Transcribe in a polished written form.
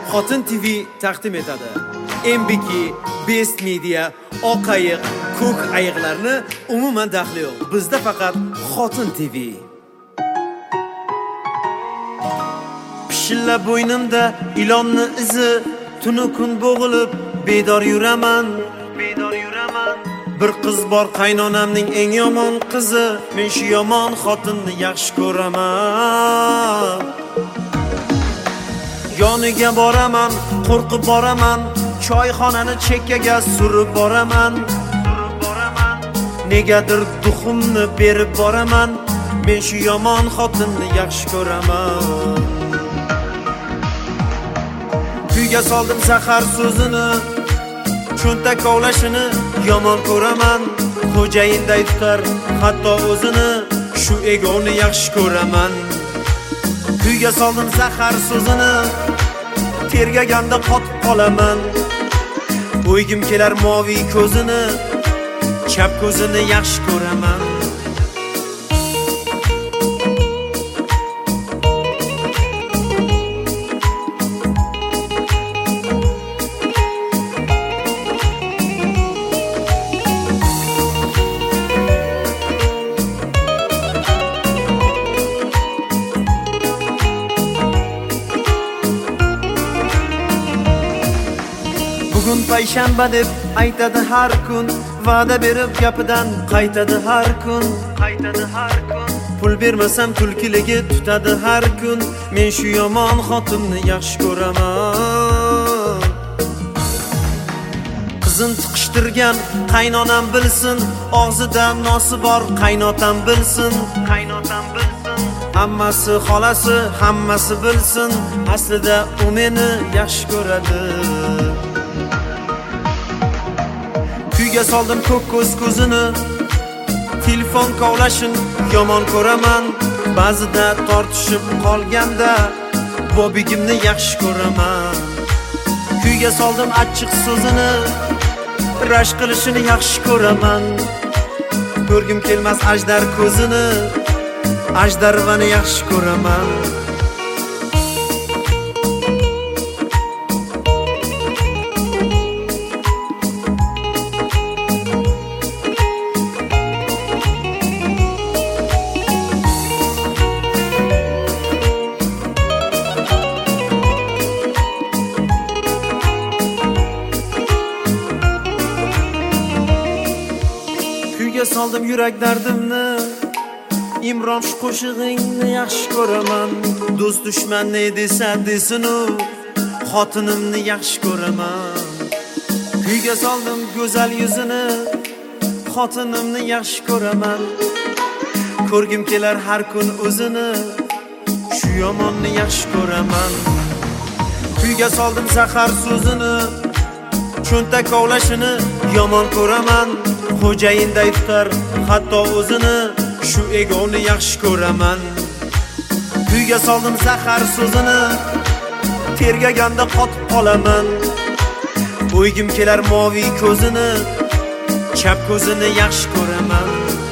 Xotin TV taqdim etadi. MBK, Best Media, oq ayiq, ko'k ayiqlarni umuman daxli yo'q. Bizda faqat Xotin TV. Pishillab bo'ynimda ilonni izi, tunu kun bo'g'ilib bedor yuraman. Bir qiz bor qaynonamning eng yomon qizi, men shu yomon xotinni yaxshi ko'raman. Yoniga boraman, qo'rqib boraman, choyxonani chekkaga surib boraman. Negadir duxumni berib boraman, men shu yomon xotinni yaxshi ko'raman. Kuyga soldim zahar so'zini, cho'ntak kovlashini yomon ko'raman. Xo'jayinday tutar hatto o'zini, shu egoni yaxshi ko'raman. Kuyga soldim zahar so'zini, tergaganda qotib qolaman. O'ygim kelar moviy ko'zini, chap ko'zini yaxshi ko'raman. Bugun payshanba deb aytadi har kun, va'da berib gapidan qaytadi har kun. Pul bermasam tulkiligi tutadi har kun, men shu yomon xotinni yaxshi ko'raman. Qizin tiqishtirgan qaynonam bilsin, og'zida nosi bor qaynotam bilsin. Hammasi xolasi, hammasi bilsin, aslida u meni yaxshi ko'radi. Kuyga soldim ko'k ko'zini, telefon kovlashin yomon ko'raman. Ba'zida tortishib qolganda bobigimni yaxshi ko'raman. Kuyga soldim achchiq so'zini, rashk qilishini yaxshi ko'raman. Ko'rgim kelmas ajdar ko'zini, ajdarvani yaxshi ko'raman. Kuyga soldim yurak dardimni, Imron shu qo'shig'ingni yaxshi ko'raman. Do'st dushman ne desa desin u, xotinimni yaxshi ko'raman. Kuyga soldim go'zal yuzini, xotinimni yaxshi ko'raman. Ko'rgim kelar har kun o'zini, shu yomonni yaxshi ko'raman. Kuyga soldim zahar so'zini, cho'ntak kovlashini yomon ko'raman. Xo'jayinday tutar hatto o'zini, shu egoni yaxshi ko'raman. Kuyga soldim zahar so'zini, tergaganda qotib qolaman. O'ygim kelar moviy ko'zini, chap ko'zini yaxshi ko'raman.